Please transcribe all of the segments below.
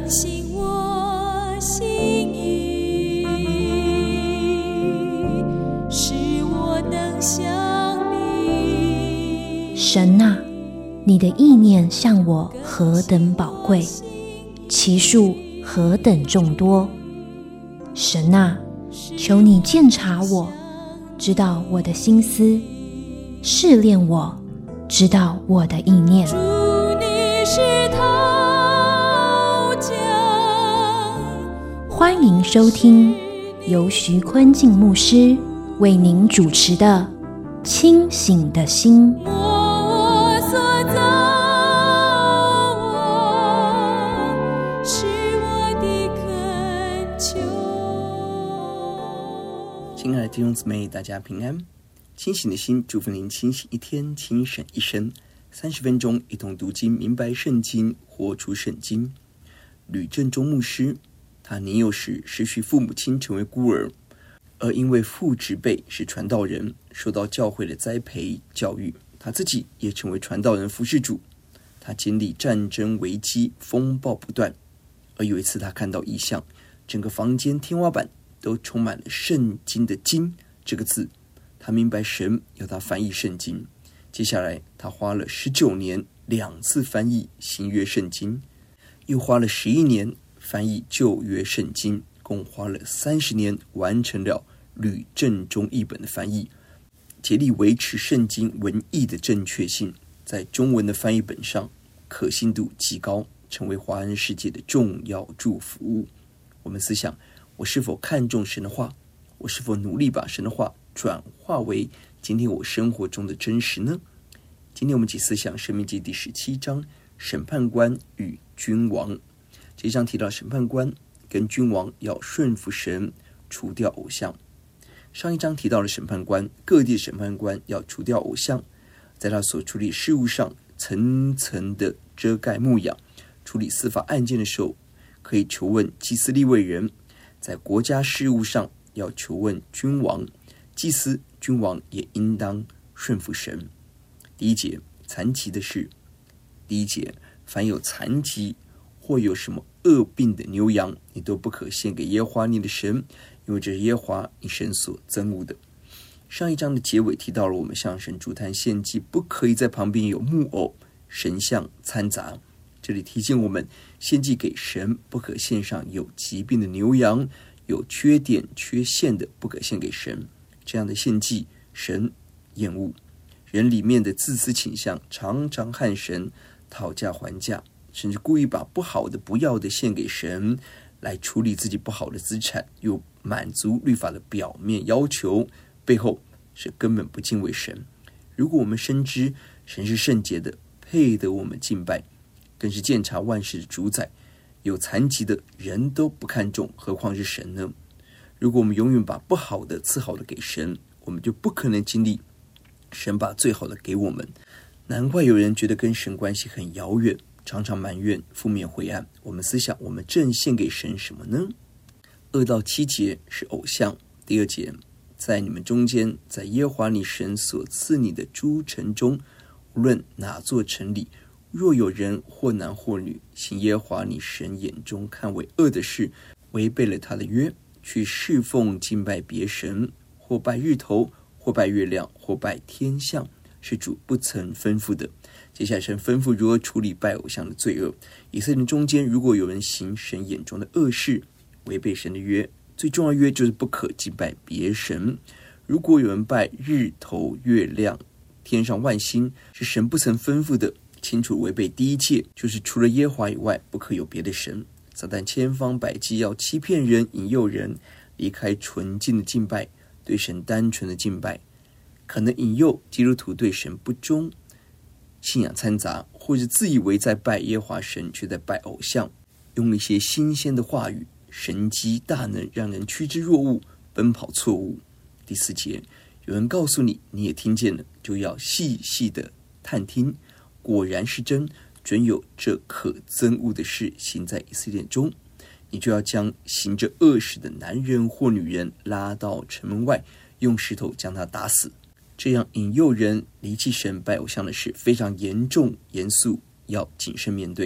醒我心意，使我能想你。 神啊，你的意念向我何等宝贵，其数何等众多。神啊，求你鉴察我，知道我的心思，试炼我，知道我的意念。 主，你是陶匠。 欢迎收听由徐坤静牧师为您主持的《清醒的心》。 我所造，是我的恳求。 亲爱的弟兄姊妹，大家平安。清醒的心，祝福您清醒一天，清醒一生。30分钟一同读经，明白圣经，活出圣经。吕正中牧师，他年幼时失去父母亲，成为孤儿，而因为父执辈是传道人，受到教会的栽培教育，他自己也成为传道人服事主。他经历战争危机，风暴不断，而有一次他看到异象，整个房间天花板都充满了圣经的经这个字。他明白神要他翻译圣经，接下来他花了19年2次翻译新约圣经，又花了11年翻译旧约圣经，共花了30年完成了吕正中译本的翻译，竭力维持圣经文义的正确性，在中文的翻译本上可信度极高，成为华人世界的重要祝福。我们思想，我是否看重神的话？我是否努力把神的话转化为今天我生活中的真实呢？今天我们一起思想申命记第17章，审判官与君王。这一章提到审判官跟君王要顺服神，除掉偶像。上一章提到了审判官，各地审判官要除掉偶像，在他所处理事务上层层的遮盖牧养，处理司法案件的时候可以求问祭司利未人，在国家事务上要求问君王，祭司君王也应当顺服神。第一节，残疾的事。第一节，凡有残疾或有什么恶病的牛羊，你都不可献给耶和华你的神，因为这是耶和华你神所憎恶的。上一章的结尾提到了我们向神筑坛献祭，不可以在旁边有木偶、神像掺杂。这里提醒我们，献祭给神不可献上有疾病的牛羊，有缺点缺陷的不可献给神，这样的献祭神厌恶。人里面的自私倾向常常和神讨价还价，甚至故意把不好的不要的献给神，来处理自己不好的资产，又满足律法的表面要求，背后是根本不敬畏神。如果我们深知神是圣洁的，配得我们敬拜，更是鉴察万事的主宰，有残疾的人都不看重，何况是神呢？如果我们永远把不好的次好的给神，我们就不可能经历神把最好的给我们。难怪有人觉得跟神关系很遥远，常常埋怨负面灰暗。我们思想，我们正献给神什么呢？2到7节是偶像。第2节，在你们中间，在耶和华你神所赐你的诸城中，无论哪座城里，若有人或男或女行耶和华你神眼中看为恶的事，违背了他的约，去侍奉敬拜别神，或拜日头，或拜月亮，或拜天象，是主不曾吩咐的。接下来神吩咐如何处理拜偶像的罪恶。以色列中间如果有人行神眼中的恶事，违背神的约，最重要的约就是不可敬拜别神。如果有人拜日头、月亮、天上万星，是神不曾吩咐的，清楚违背第一诫，就是除了耶和华以外不可有别的神。撒旦千方百计要欺骗人，引诱人离开纯净的敬拜，对神单纯的敬拜，可能引诱基督徒对神不忠，信仰掺杂，或者自以为在拜耶和华神，却在拜偶像，用一些新鲜的话语、神机大能，让人趋之若鹜，奔跑错误。第4节，有人告诉你，你也听见了，就要细细的探听，果然是真，准有这可憎恶的事行在以色列中，你就要将行着恶事的男人或女人拉到城门外，用石头将他打死。这样引诱人离弃神拜偶像的事非常严重严肃，要谨慎面对。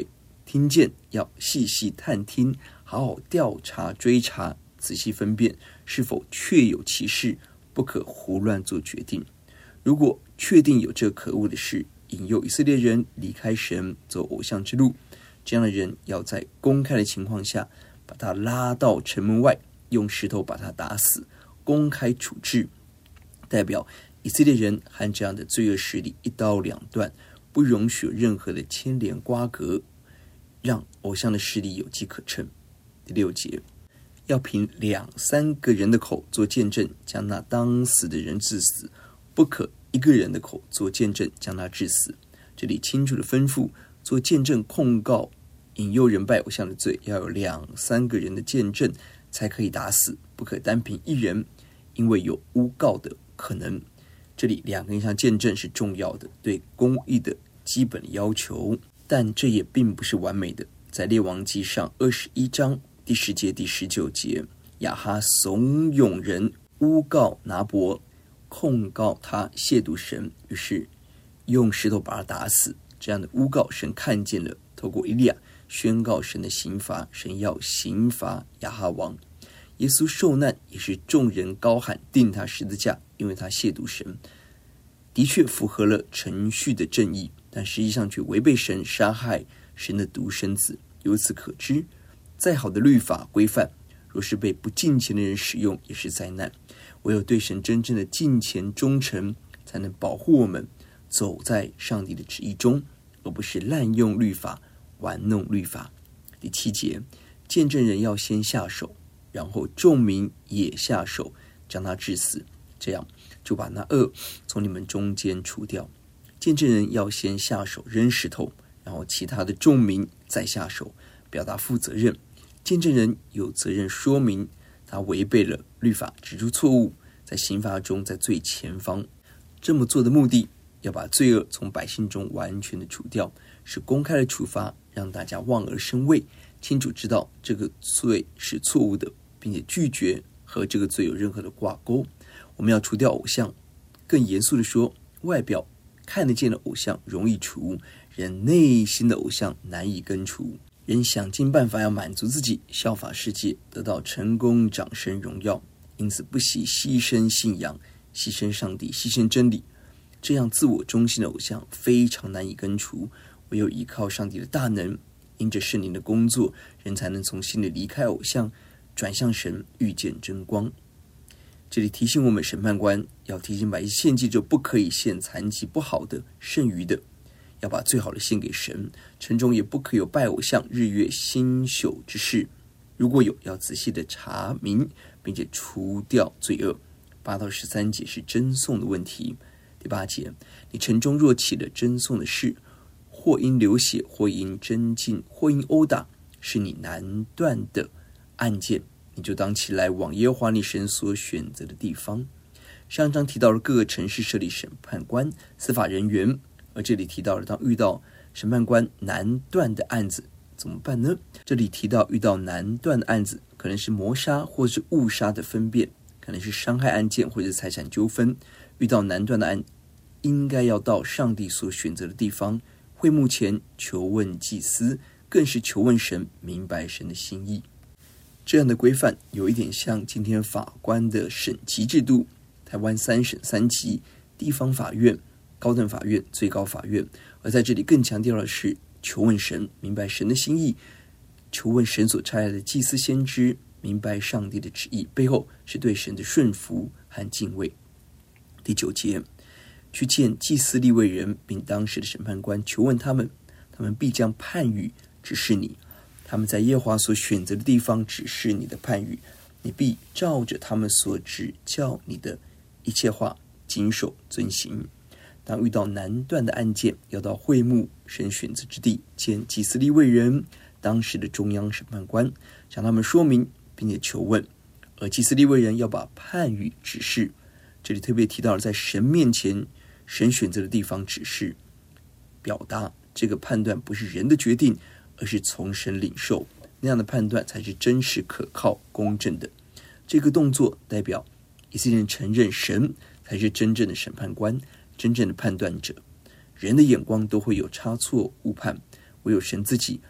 听见要细细探听，好好调查追查，仔细分辨是否确有其事，不可胡乱做决定。如果确定有这可恶的事，引诱以色列人离开神，走偶像之路，这样的人要在公开的情况下把他拉到城门外，用石头把他打死，公开处置，代表以色列人和这样的罪恶势力一刀两断，不容许任何的牵连瓜葛，让偶像的势力有机可乘。第6节，要凭2、3个人的口做见证，将那当死的人治死，不可1个人的口做见证，将他治死。这里清楚的吩咐，做见证控告引诱人拜偶像的罪，要有2、3个人的见证才可以打死，不可单凭1人，因为有诬告的可能。这里2个以上见证是重要的，对公义的基本要求，但这也并不是完美的。在列王纪上21章第10节、第19节，亚哈怂恿人诬告拿伯，控告他亵渎神，于是用石头把他打死。这样的诬告神看见了，透过以利亚宣告神的刑罚，神要刑罚亚哈王。耶稣受难也是众人高喊钉他十字架，因为他亵渎神，的确符合了程序的正义，但实际上却违背神，杀害神的独生子。由此可知，再好的律法规范，若是被不敬虔的人使用，也是灾难。唯有对神真正的敬虔忠诚，才能保护我们走在上帝的旨意中，而不是滥用律法，玩弄律法。第7节，见证人要先下手，然后众民也下手，将他治死，这样就把那恶从你们中间除掉。见证人要先下手扔石头，然后其他的众民再下手，表达负责任。见证人有责任说明他违背了律法，指出错误，在刑罚中在最前方。这么做的目的，要把罪恶从百姓中完全的除掉，是公开的处罚，让大家望而生畏，清楚知道这个罪是错误的，并且拒绝和这个罪有任何的挂钩。我们要除掉偶像，更严肃的说，外表看得见的偶像容易除，人内心的偶像难以根除。人想尽办法要满足自己，效法世界，得到成功、掌声、荣耀，因此不惜牺牲信仰，牺牲上帝，牺牲真理。这样自我中心的偶像非常难以根除，唯有依靠上帝的大能，因着圣灵的工作，人才能从心里离开偶像，转向神，遇见真光。这里提醒我们，审判官要提醒百姓献祭就不可以献残疾不好的、剩余的，要把最好的献给神。城中也不可有拜偶像、日月星宿之事，如果有，要仔细的查明，并且除掉罪恶。8到13节是争讼的问题。第8节，你城中若起了争讼的事，或因流血，或因争竞，或因殴打，是你难断的案件，你就当起来往耶和华你神所选择的地方。上章提到了各个城市设立审判官、司法人员，而这里提到了当遇到审判官难断的案子怎么办呢？这里提到遇到难断的案子，可能是谋杀或是误杀的分辨，可能是伤害案件或者是财产纠纷。遇到难断的案，应该要到上帝所选择的地方，会幕前求问祭司，更是求问神，明白神的心意。这样的规范有一点像今天法官的审级制度，台湾3审3级，地方法院、高等法院、最高法院。而在这里更强调的是求问神，明白神的心意，求问神所差来的祭司先知，明白上帝的旨意，背后是对神的顺服和敬畏。第9节，去见祭司利未人，并当时的审判官，求问他们，他们必将判语指示你，他们在耶和华所选择的地方指示你的判语，你必照着他们所指教你的一切话谨守遵行。当遇到难断的案件，要到会幕神选择之地见祭司利未人，当时的中央审判官，向他们说明并且求问，而祭司利未人要把判语指示。这里特别提到了在神面前神选择的地方指示，表达这个判断不是人的决定，而是从神领受，那样的判断才是真实可靠公正的。这个动作代表以色列人承认神才是真正的审判官，真正的判断者。人的眼光都会有差错误判，唯有神自己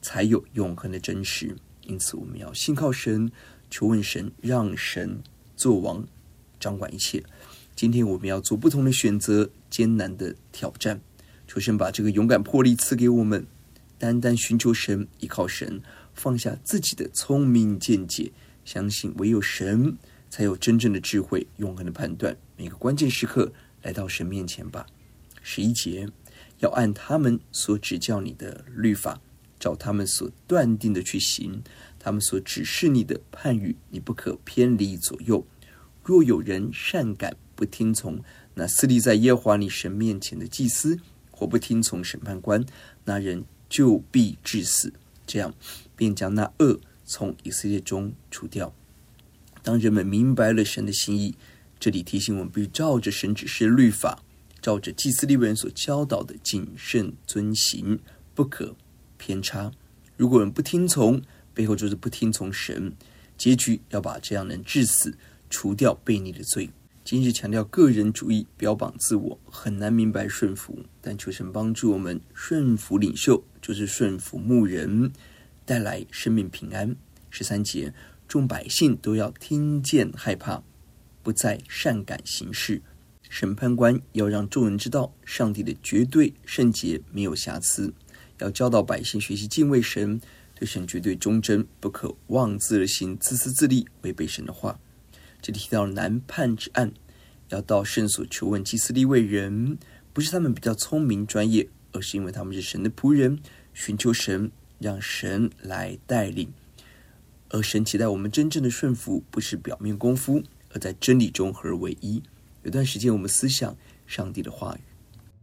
才有永恒的真实。因此我们要信靠神，求问神，让神作王，掌管一切。今天我们要做不同的选择，艰难的挑战，求神把这个勇敢魄力赐给我们，单单寻求神，依靠神，放下自己的聪明见解，相信唯有神才有真正的智慧，永恒的判断。每个关键时刻来到神面前吧。11节，要按他们所指教你的律法，照他们所断定的去行，他们所指示你的判语，你不可偏离左右。若有人善感不听从那侍立在耶和华你神面前的祭司，或不听从审判官，那人就必致死。这样便将那恶从以色列中除掉。当人们明白了神的心意，这里提醒我们必须照着神指示的律法，照着祭司利未人所教导的谨慎遵行，不可偏差。如果人不听从，背后就是不听从神，结局要把这样人致死，除掉悖逆的罪。今日强调个人主义，标榜自我，很难明白顺服，但求神帮助我们顺服领袖，就是顺服牧人，带来生命平安。13节，众百姓都要听见害怕，不再善感行事。审判官要让众人知道上帝的绝对圣洁，没有瑕疵，要教导百姓学习敬畏神，对神绝对忠贞，不可妄自而行，自私自利，违背神的话。这里提到难判之案，要到圣所求问祭司利未人，不是他们比较聪明专业，而是因为他们是神的仆人，寻求神，让神来带领。而神期待我们真正的顺服，不是表面功夫，而在真理中合而为一。有段时间我们思想上帝的话语。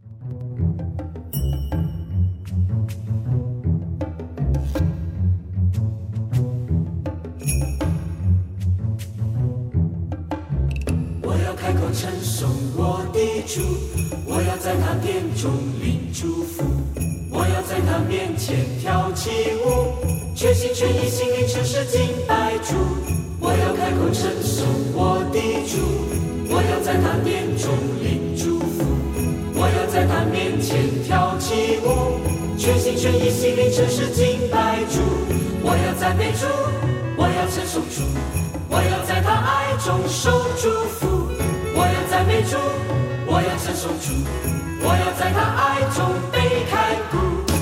我要开口称颂我的主，我要在他殿中领祝福，我要在他面前跳起舞，全心全意心灵诚实敬拜主。我要开口称颂我的主，我要在他殿中领祝福，我要在他面前跳起舞，全心全意心灵诚实敬拜主。我要赞美主，我要称颂主，我要在他爱中受祝福。我要赞美主，我要称颂主，我要在他爱中被看顾。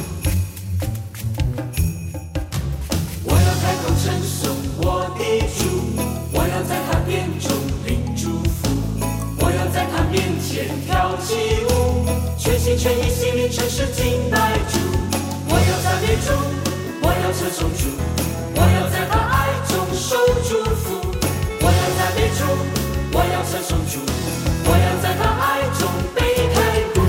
我要开口称颂我的主，我要在他殿中领祝福，我要在他面前跳起舞，全心全意心灵诚实敬拜主。我要赞美主，我要称颂主，我要在他爱中受祝福。我要赞美主，我要称颂主，我要在他爱中被看顾。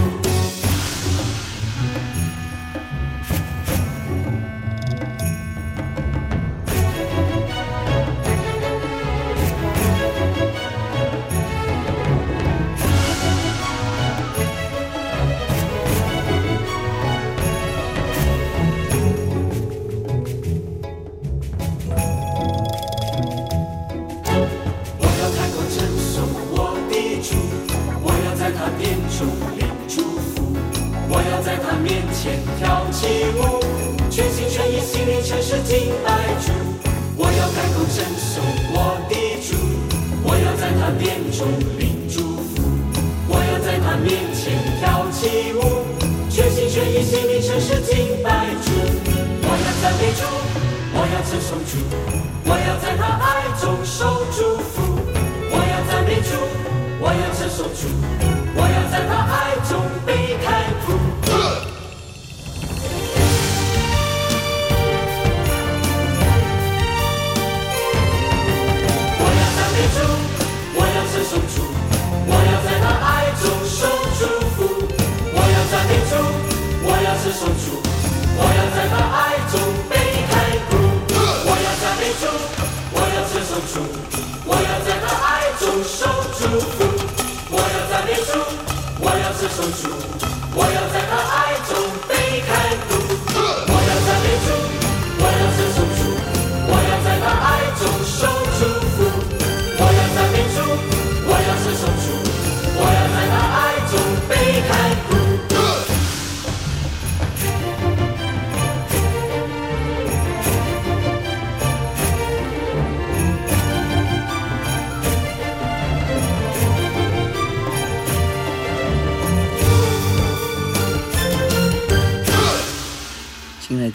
跳起舞，全心全意心灵诚实敬拜主。我要开口称颂我的主，我要在他殿中领祝福，我要在他面前跳起舞，全心全意心灵诚实敬拜主。我要赞美主，我要称颂主，我要在他爱中受祝福。我要赞美主，我要称颂主，我要在他爱中被看顾。称颂主，我要在他爱中受祝福。我要赞美主，我要称颂主，我要在他爱中被看顾。我要赞美主，我要称颂主，我要在他爱中受祝福。我要赞美主，我要称颂主。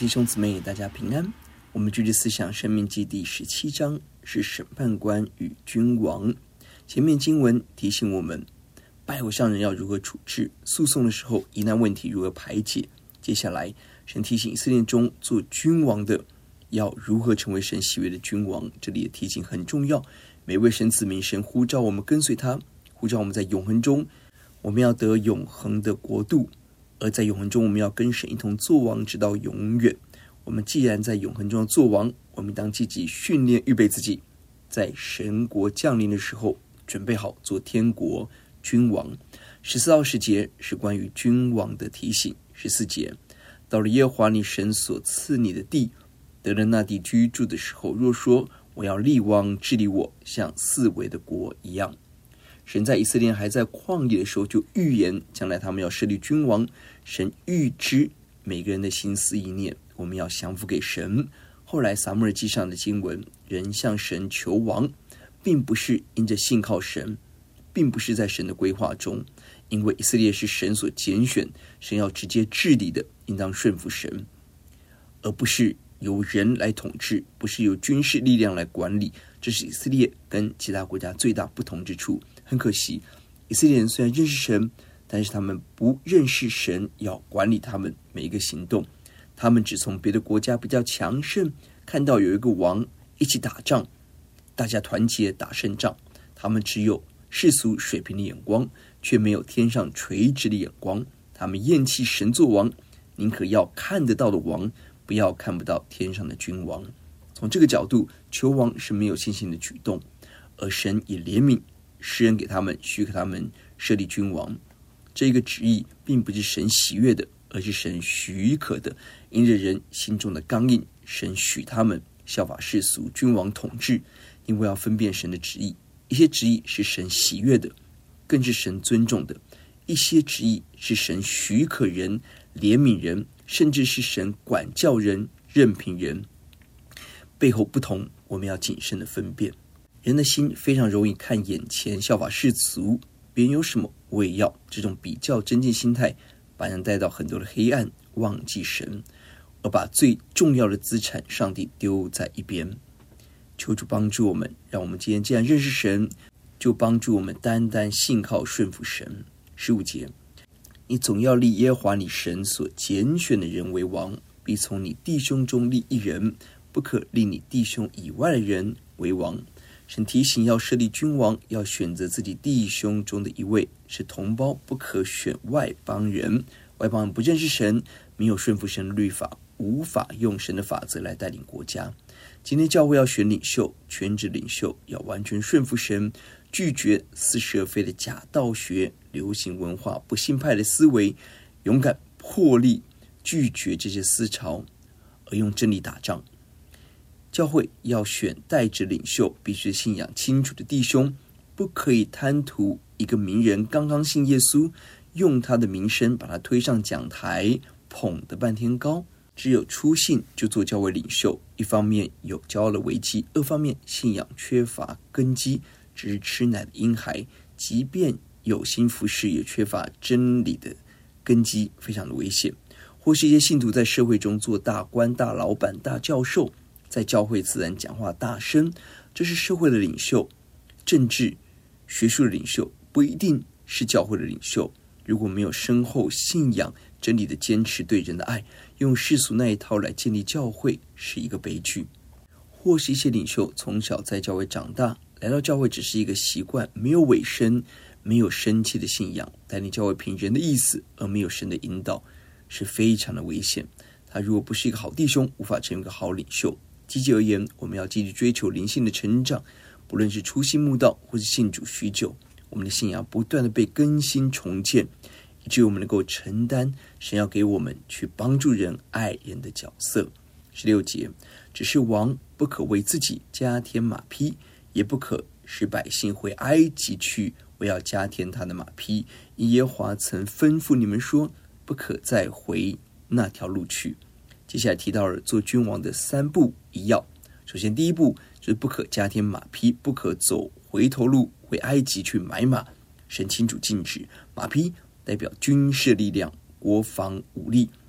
弟兄姊妹，大家平安。我们继续思想申命记第17章，是审判官与君王。前面经文提醒我们，拜偶像人要如何处置，诉讼的时候疑难问题如何排解。接下来神提醒以色列中做君王的要如何成为神喜悦的君王。这里的提醒很重要，每位神子民，神呼召我们跟随他，呼召我们在永恒中我们要得永恒的国度，而在永恒中我们要跟神一同作王直到永远。我们既然在永恒中作王，我们当积极训练预备自己，在神国降临的时候准备好做天国君王。14到10节是关于君王的提醒。14节，到了耶和华你神所赐你的地，得了那地居住的时候，若说我要立王治理我，像四围的国一样。神在以色列还在旷野的时候就预言将来他们要设立君王。神预知每个人的心思意念，我们要降服给神。后来撒母耳记上的经文，人向神求王，并不是因着信靠神，并不是在神的规划中，因为以色列是神所拣选，神要直接治理的，应当顺服神，而不是由人来统治，不是由军事力量来管理。这是以色列跟其他国家最大不同之处。很可惜，以色列人虽然认识神，但是他们不认识神要管理他们每一个行动。他们只从别的国家比较强盛，看到有一个王一起打仗，大家团结打胜仗。他们只有世俗水平的眼光，却没有天上垂直的眼光。他们厌弃神作王，宁可要看得到的王，不要看不到天上的君王。从这个角度，求王是没有信心的举动，而神也怜悯施恩给他们，许可他们设立君王。这个旨意并不是神喜悦的，而是神许可的。因着人心中的刚硬，神许他们效法世俗君王统治。因为要分辨神的旨意，一些旨意是神喜悦的，更是神尊重的；一些旨意是神许可人、怜悯人，甚至是神管教人、任凭人。背后不同，我们要谨慎的分辨。人的心非常容易看眼前，效法世俗，别人有什么我也要，这种比较增进心态把人带到很多的黑暗，忘记神，而把最重要的资产上帝丢在一边。求主帮助我们，让我们今天既然认识神，就帮助我们单单信靠顺服神。15节，你总要立耶和华你神所拣选的人为王，必从你弟兄中立一人，不可立你弟兄以外的人为王。神提醒要设立君王，要选择自己弟兄中的一位，是同胞，不可选外邦人。外邦人不认识神，没有顺服神的律法，无法用神的法则来带领国家。今天教会要选领袖，全职领袖要完全顺服神，拒绝似是而非的假道学、流行文化、不信派的思维，勇敢破例拒绝这些思潮，而用真理打仗。教会要选代职领袖，必须信仰清楚的弟兄，不可以贪图一个名人刚刚信耶稣，用他的名声把他推上讲台，捧得半天高。只有初信就做教会领袖，一方面有骄傲的危机，二方面信仰缺乏根基，只是吃奶的婴孩，即便有心服侍，也缺乏真理的根基，非常的危险。或是一些信徒在社会中做大官、大老板、大教授，在教会自然讲话大声，这是社会的领袖。政治学术的领袖不一定是教会的领袖。如果没有深厚信仰真理的坚持，对人的爱，用世俗那一套来建立教会，是一个悲剧。或是一些领袖从小在教会长大，来到教会只是一个习惯，没有委身，没有深切的信仰，带领教会凭人的意思，而没有神的引导，是非常的危险。他如果不是一个好弟兄，无法成为一个好领袖。积极而言，我们要积极追求灵性的成长，不论是初信慕道，或是信主许久，我们的信仰不断的被更新重建，以至于我们能够承担神要给我们去帮助人、爱人的角色。16节，只是王不可为自己加添马匹，也不可使百姓回埃及去，我要加添他的马匹。因耶和华曾吩咐你们说，不可再回那条路去。接下来提到了做君王的3步1要。首先第一步就是不可加添马匹，不可走回头路回埃及去买马。神清楚禁止，马匹代表军事力量、国防武力。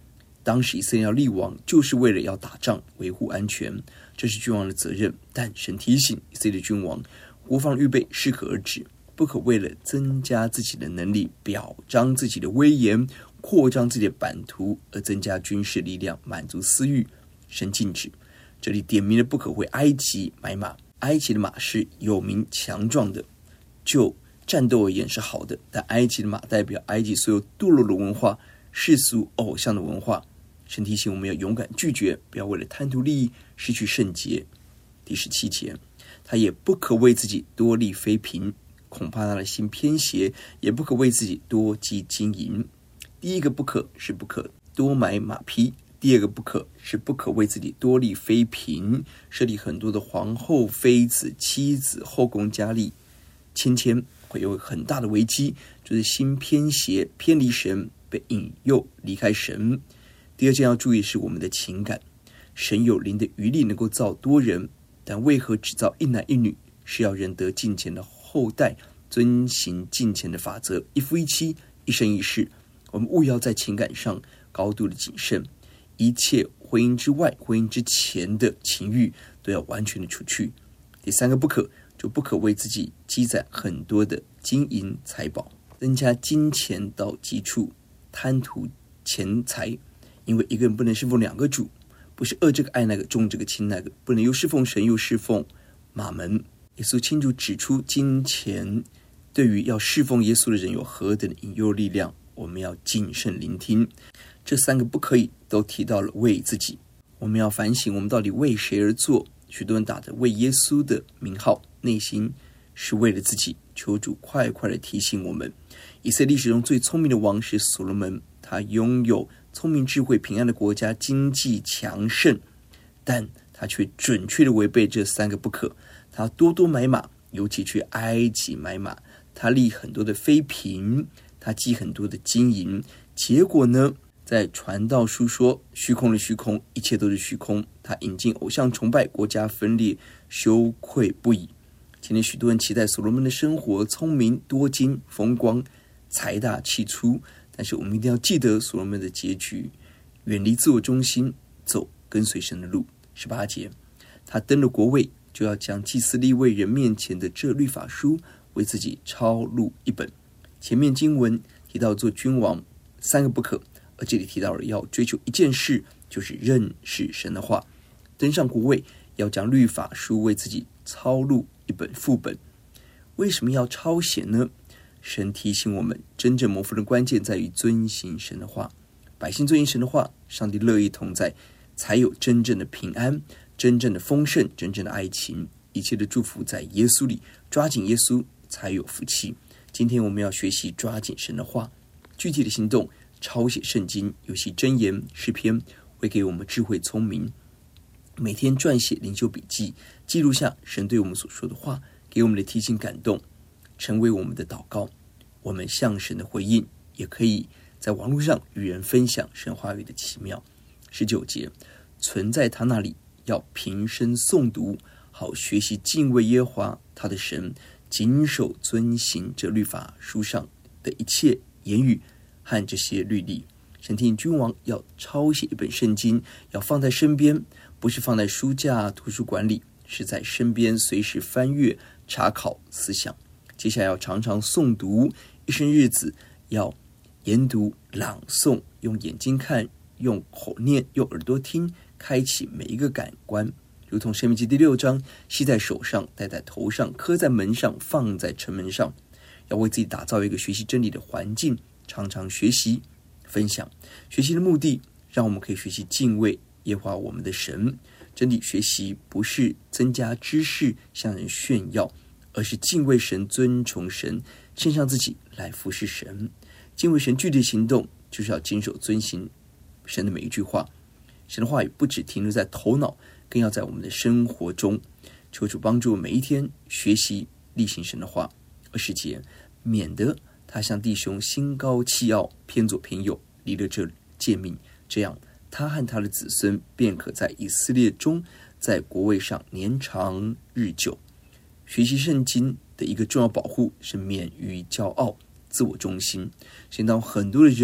当时以色列要立王，就是为了要打仗，维护安全，这是君王的责任。但神提醒以色列君王，国防预备适可而止，不可为了增加自己的能力，表彰自己的威严，扩张自己的版图，而增加军事力量，满足私欲。神禁止。这里点明了不可为埃及买马，埃及的马是有名强壮的，就战斗而言是好的，但埃及的马代表埃及所有堕落的文化，世俗偶像的文化。神提醒我们要勇敢拒绝，不要为了贪图利益失去圣洁。第17节，他也不可为自己多立妃嫔，恐怕他的心偏邪，也不可为自己多积金银。第一个不可是不可多买马匹，第二个不可是不可为自己多立妃嫔，设立很多的皇后、妃子、妻子、后宫佳丽，千会有很大的危机，就是心偏邪，偏离神，被引诱离开神。第二件要注意是我们的情感，神有灵的余力能够造多人，但为何只造一男一女？是要人得敬虔的后代，遵行敬虔的法则，一夫一妻，一生一世。我们务要在情感上高度的谨慎，一切婚姻之外、婚姻之前的情欲都要完全的除去。第三个不可，就不可为自己积攒很多的金银财宝，增加金钱到极处，贪图钱财。因为一个人不能侍奉两个主，不是恶这个爱那个，重这个轻那个，不能又侍奉神又侍奉马门。耶稣清楚指出金钱对于要侍奉耶稣的人有何等的引诱力量，我们要谨慎聆听。这三个不可以都提到了为自己，我们要反省我们到底为谁而做。许多人打着为耶稣的名号，内心是为了自己。求主快快的提醒我们，以色列历史中最聪明的王是所罗门，他拥有聪明智慧平安的国家，经济强盛，但他却准确的违背这三个不可。他多多买马，尤其去埃及买马，他立很多的妃嫔，他积很多的金银。结果呢，在传道书说虚空的虚空，一切都是虚空。他引进偶像崇拜，国家分裂，羞愧不已。今天许多人期待所罗门的生活聪明多金风光财大气粗，但是我们一定要记得所罗门的结局，远离自我中心，走跟随神的路。18节，他登了国位，就要将祭司立位人面前的这律法书为自己抄录一本。前面经文提到做君王三个不可，而这里提到了要追求一件事，就是认识神的话。登上国位，要将律法书为自己抄录一本副本。为什么要抄写呢？神提醒我们，真正蒙福的关键在于遵行神的话。百姓遵行神的话，上帝乐意同在，才有真正的平安，真正的丰盛，真正的爱情。一切的祝福在耶稣里，抓紧耶稣才有福气。今天我们要学习抓紧神的话，具体的行动，抄写圣经，尤其箴言、诗篇，会给我们智慧聪明。每天撰写灵修笔记，记录下神对我们所说的话，给我们的提醒感动，成为我们的祷告。我们向神的回应，也可以在网络上与人分享神话语的奇妙。19节，存在他那里，要平声诵读，好学习敬畏耶和华他的神，谨守遵行这律法书上的一切言语和这些律例。神提醒君王要抄写一本圣经，要放在身边，不是放在书架、图书馆里，是在身边随时翻阅、查考、思想。接下来要常常诵读，一生日子要研读、朗诵，用眼睛看，用口念，用耳朵听，开启每一个感官，如同申命记第6章，系在手上，戴在头上，刻在门上，放在城门上。要为自己打造一个学习真理的环境，常常学习分享。学习的目的，让我们可以学习敬畏耶和华我们的神。真理学习不是增加知识向人炫耀，而是敬畏神，尊崇神，献上自己来服侍神。敬畏神具体行动，就是要谨守遵行神的每一句话。神的话语不只停留在头脑，更要在我们的生活中。求主帮助我每一天学习力行神的话。20节，免得他向弟兄心高气傲，偏左偏右，离了这诫命，这样他和他的子孙便可在以色列中，在国位上年长日久。学习圣经的一个重要保护是免于骄傲、自我中心。现在很多的人物，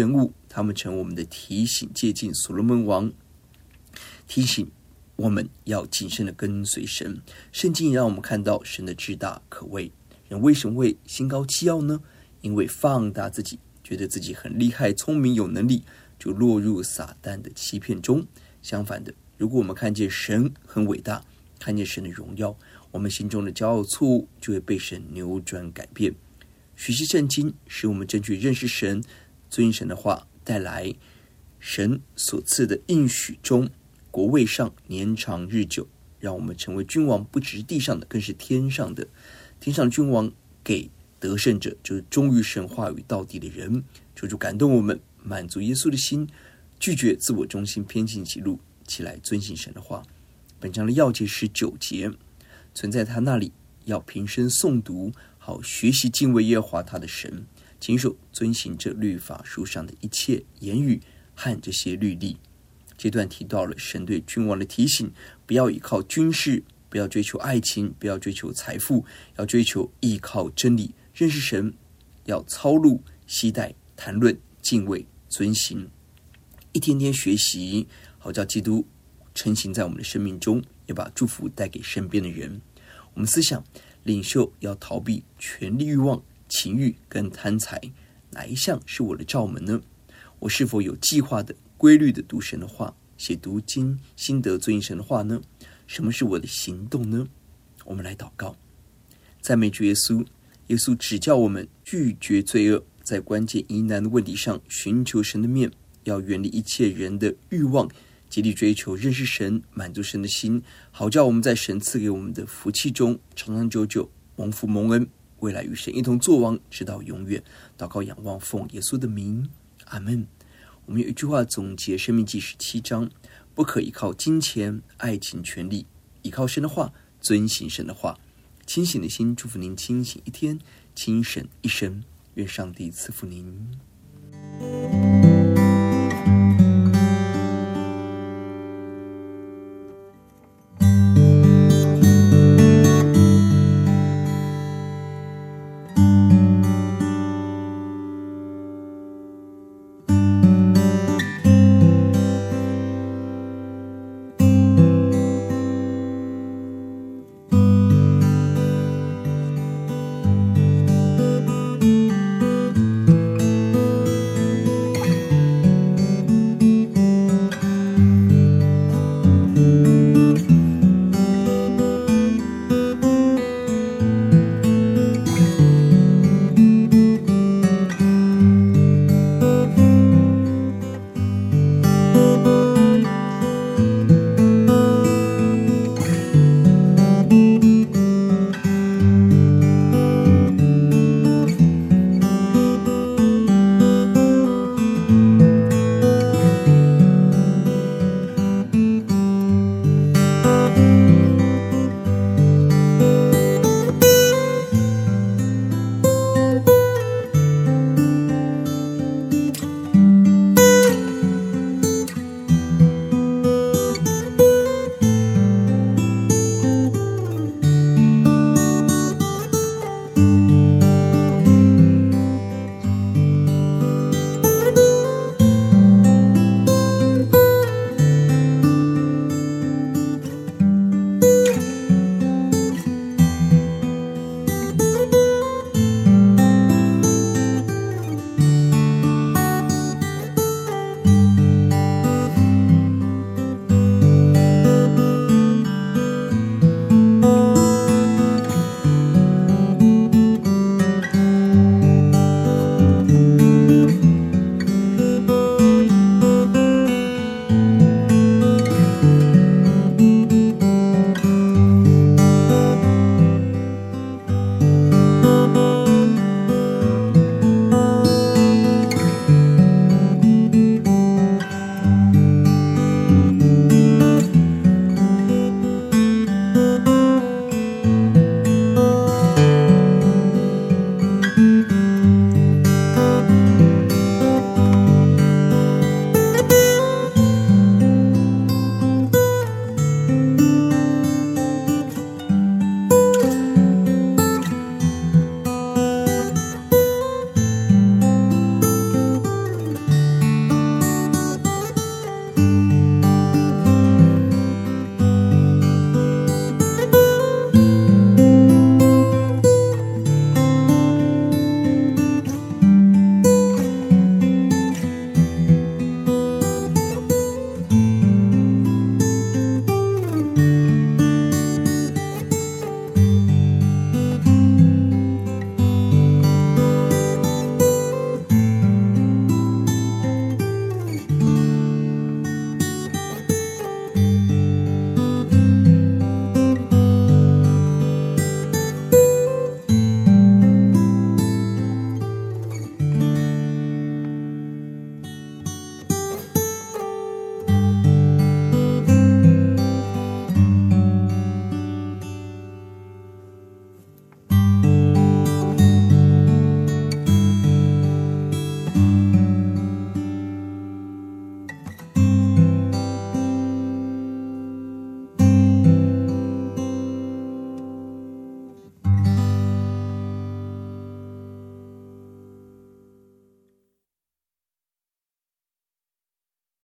他们成我们的提醒借鉴。所罗门王提醒我们要谨慎的跟随神。圣经也让我们看到神的至大可畏。人为什么会心高气傲呢？因为放大自己，觉得自己很厉害、聪明、有能力，就落入撒旦的欺骗中。相反的，如果我们看见神很伟大，看见神的荣耀，我们心中的骄傲错误就会被神扭转改变。学习圣经，使我们正确认识神，遵神的话，带来神所赐的应许中，国位上年长日久，让我们成为君王，不只是地上的，更是天上的。天上的君王给得胜者，就是忠于神话语到底的人。求主感动我们，满足耶稣的心，拒绝自我中心，偏行己路，起来遵行神的话。本章的要节19节，存在他那里，要平生诵读，好学习敬畏耶和华他的神，谨守遵行这律法书上的一切言语和这些律例。这段提到了神对君王的提醒，不要依靠军事，不要追求爱情，不要追求财富，要追求依靠真理，认识神，要操录、期待、谈论、敬畏、遵行，一天天学习，好叫基督成行在我们的生命中，也把祝福带给身边的人。我们思想，领袖要逃避权力欲望、情欲跟贪财，哪一项是我的罩门呢？我是否有计划的、规律的读神的话，写读经、心得遵行神的话呢？什么是我的行动呢？我们来祷告。赞美主耶稣，耶稣指教我们拒绝罪恶，在关键疑难的问题上寻求神的面，要远离一切人的欲望，极力追求认识神，满足神的心，好叫我们在神赐给我们的福气中长长久久蒙福蒙恩，未来与神一同作王，直到永远。祷告仰望奉耶稣的名，阿们。我们有一句话总结生命记17章，不可依靠金钱、爱情、权力，依靠神的话，遵行神的话。清醒的心，祝福您清醒一天，清神一生。愿上帝赐福您。